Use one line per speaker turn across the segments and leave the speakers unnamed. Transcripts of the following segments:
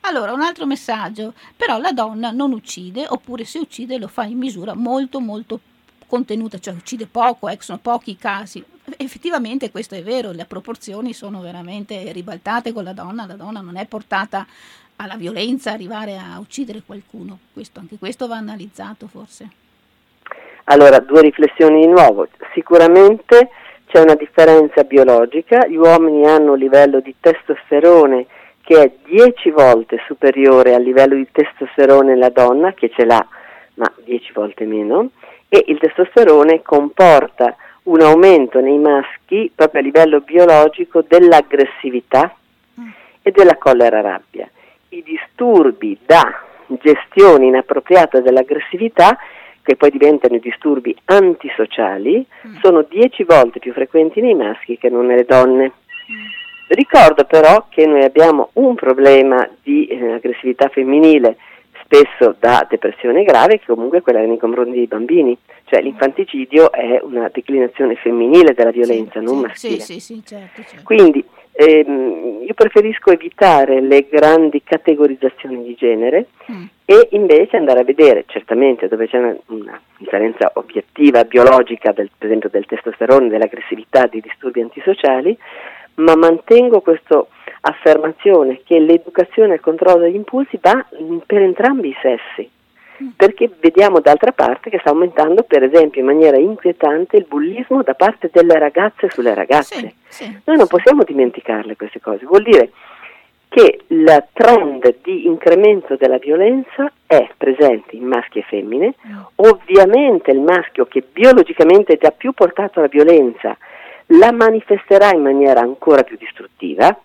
Allora, un altro messaggio, però la donna non uccide, oppure se uccide lo fa in misura molto molto contenuta, cioè uccide poco, sono pochi i casi. Effettivamente questo è vero, le proporzioni sono veramente ribaltate con la donna non è portata alla violenza, arrivare a uccidere qualcuno, anche questo va analizzato forse.
Allora, due riflessioni di nuovo. Sicuramente c'è una differenza biologica, gli uomini hanno un livello di testosterone che è 10 volte superiore al livello di testosterone della donna, che ce l'ha, ma 10 volte meno, e il testosterone comporta un aumento nei maschi proprio a livello biologico dell'aggressività e della collera rabbia. I disturbi da gestione inappropriata dell'aggressività, che poi diventano i disturbi antisociali, sono 10 volte più frequenti nei maschi che non nelle donne. Ricordo però che noi abbiamo un problema di aggressività femminile, spesso da depressione grave, che comunque è quella nei confronti dei bambini, cioè l'infanticidio è una declinazione femminile della violenza, non maschile.
Sì, certo.
Quindi io preferisco evitare le grandi categorizzazioni di genere e invece andare a vedere, certamente dove c'è una differenza obiettiva, biologica, per esempio del testosterone, dell'aggressività, dei disturbi antisociali, ma mantengo questa affermazione che l'educazione al controllo degli impulsi va per entrambi i sessi, perché vediamo d'altra parte che sta aumentando per esempio in maniera inquietante il bullismo da parte delle ragazze sulle ragazze. Noi non possiamo dimenticarle queste cose, vuol dire che il trend di incremento della violenza è presente in maschi e femmine. Ovviamente il maschio, che biologicamente è già più portato alla violenza, la manifesterà in maniera ancora più distruttiva,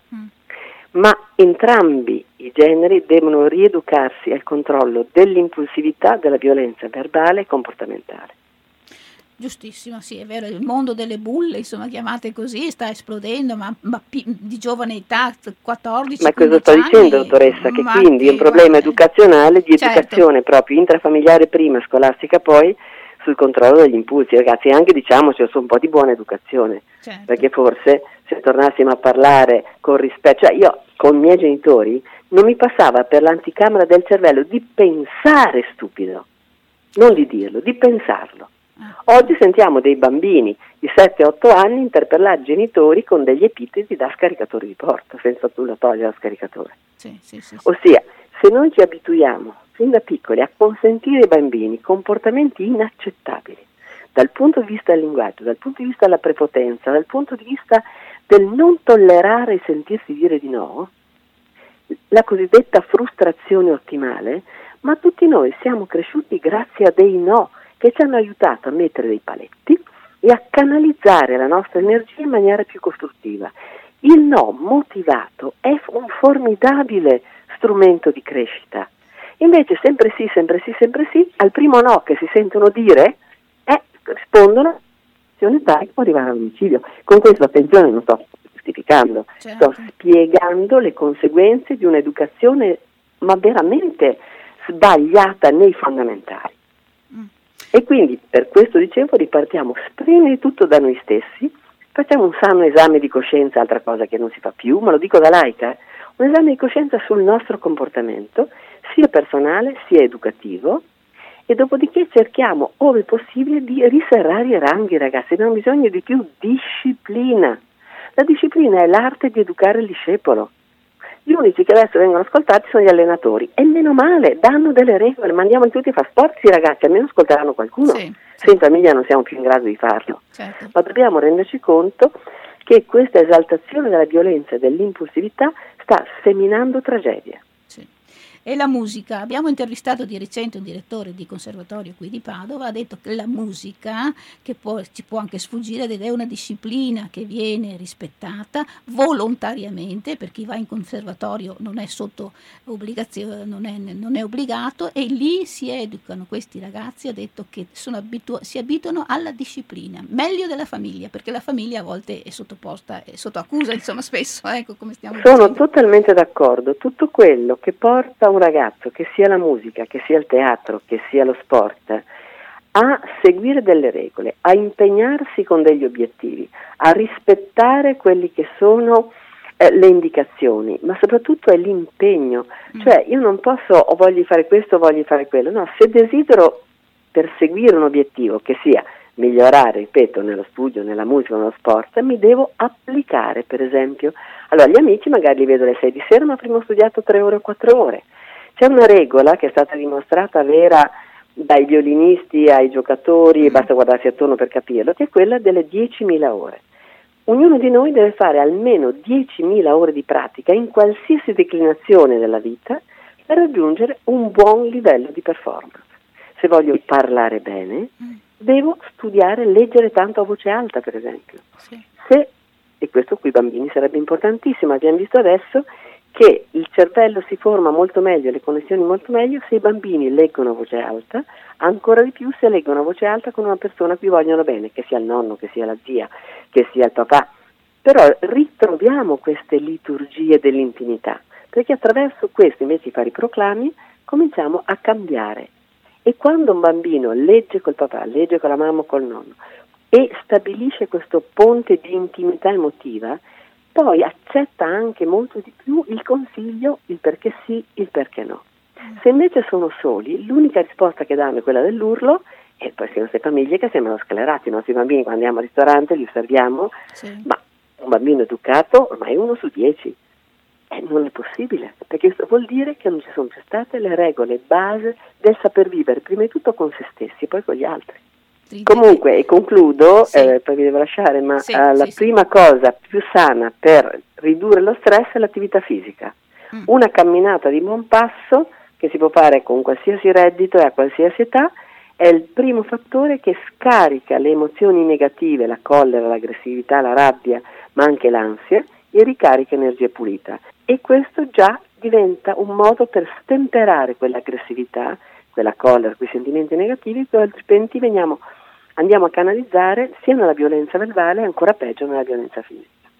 ma entrambi i generi devono rieducarsi al controllo dell'impulsività, della violenza verbale e comportamentale.
Giustissimo, sì, è vero, il mondo delle bulle, insomma, chiamate così, sta esplodendo, ma di giovane età, 14
Ma cosa sto dicendo, dottoressa? Che quindi è un problema educazionale, di educazione proprio intrafamiliare prima, scolastica poi, sul controllo degli impulsi. Ragazzi, anche diciamoci, un po' di buona educazione, perché forse se tornassimo a parlare con rispetto, cioè io con i miei genitori non mi passava per l'anticamera del cervello di pensare stupido, non di dirlo, di pensarlo. Oggi sentiamo dei bambini di 7-8 anni interpellare i genitori con degli epiteti da scaricatori di porta, senza nulla togliere al scaricatore. Ossia, se noi ci abituiamo fin da piccoli a consentire ai bambini comportamenti inaccettabili dal punto di vista del linguaggio, dal punto di vista della prepotenza, dal punto di vista del non tollerare e sentirsi dire di no, la cosiddetta frustrazione ottimale, ma tutti noi siamo cresciuti grazie a dei no che ci hanno aiutato a mettere dei paletti e a canalizzare la nostra energia in maniera più costruttiva. Il no motivato è un formidabile strumento di crescita. Invece sempre sì, al primo no che si sentono dire, rispondono, tale può arrivare all'omicidio. Con questo, attenzione, non sto giustificando, sto spiegando le conseguenze di un'educazione ma veramente sbagliata nei fondamentali. E quindi per questo dicevo ripartiamo prima di tutto da noi stessi, facciamo un sano esame di coscienza, altra cosa che non si fa più, ma lo dico da laica, un esame di coscienza sul nostro comportamento, sia personale sia educativo, e dopodiché cerchiamo, ove possibile, di riserrare i ranghi, ragazzi. Abbiamo bisogno di più disciplina. La disciplina è l'arte di educare il discepolo. Gli unici che adesso vengono ascoltati sono gli allenatori, e meno male, danno delle regole, mandiamoli tutti a fare sport, sì ragazzi, almeno ascolteranno qualcuno, se in famiglia non siamo più in grado di farlo. Ma dobbiamo renderci conto che questa esaltazione della violenza e dell'impulsività sta seminando tragedia.
E la musica, abbiamo intervistato di recente un direttore di conservatorio qui di Padova, ha detto che la musica, che ci può anche sfuggire, ed è una disciplina che viene rispettata volontariamente, per chi va in conservatorio non è sotto obbligazione, non è obbligato, e lì si educano questi ragazzi, ha detto che si abituano alla disciplina, meglio della famiglia, perché la famiglia a volte è sottoposta, è sotto accusa, insomma, spesso, come stiamo dicendo.
Sono totalmente d'accordo, tutto quello che porta un ragazzo, che sia la musica, che sia il teatro, che sia lo sport, a seguire delle regole, a impegnarsi con degli obiettivi, a rispettare quelli che sono le indicazioni, ma soprattutto è l'impegno. Cioè io non posso o voglio fare questo o voglio fare quello, no, se desidero perseguire un obiettivo che sia migliorare, ripeto, nello studio, nella musica, nello sport, mi devo applicare, per esempio. Allora gli amici magari li vedo alle 6 di sera, ma prima ho studiato 3 ore o 4 ore. C'è una regola che è stata dimostrata vera dai violinisti ai giocatori, basta guardarsi attorno per capirlo, che è quella delle 10.000 ore. Ognuno di noi deve fare almeno 10.000 ore di pratica in qualsiasi declinazione della vita per raggiungere un buon livello di performance. Se voglio parlare bene, devo studiare, leggere tanto a voce alta, per esempio.
Sì.
E questo qui i bambini sarebbe importantissimo, abbiamo visto adesso che il cervello si forma molto meglio, le connessioni molto meglio se i bambini leggono a voce alta, ancora di più se leggono a voce alta con una persona a cui vogliono bene, che sia il nonno, che sia la zia, che sia il papà. Però ritroviamo queste liturgie dell'intimità, perché attraverso questo, invece di fare i proclami, cominciamo a cambiare. E quando un bambino legge col papà, legge con la mamma o col nonno e stabilisce questo ponte di intimità emotiva, poi accetta anche molto di più il consiglio, il perché sì, il perché no. Se invece sono soli, l'unica risposta che danno è quella dell'urlo, e poi sono queste famiglie che sembrano sclerati. I nostri bambini, quando andiamo al ristorante, li osserviamo, ma un bambino educato ormai è 1 su 10. Non è possibile, perché questo vuol dire che non ci sono più state le regole base del saper vivere, prima di tutto con se stessi e poi con gli altri. Comunque, e concludo, poi vi devo lasciare, ma la prima cosa più sana per ridurre lo stress è l'attività fisica. Una camminata di buon passo, che si può fare con qualsiasi reddito e a qualsiasi età, è il primo fattore che scarica le emozioni negative, la collera, l'aggressività, la rabbia, ma anche l'ansia, e ricarica energia pulita. E questo già diventa un modo per stemperare quell'aggressività, quella collera, quei sentimenti negativi, che altrimenti andiamo a canalizzare sia nella violenza verbale e ancora peggio nella violenza fisica.